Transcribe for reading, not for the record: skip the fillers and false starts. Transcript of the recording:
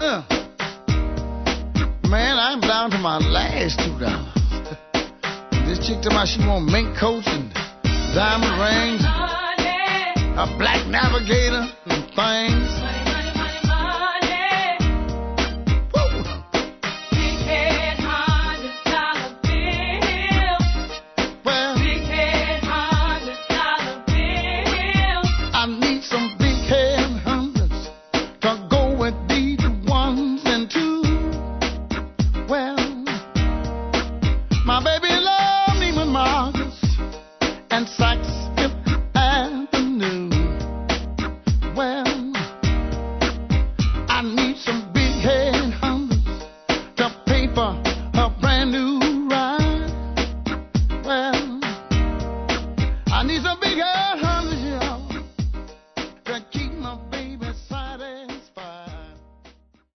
Man, I'm down to my last $2. This chick told me she want mink coats and diamond rings, a black navigator and things.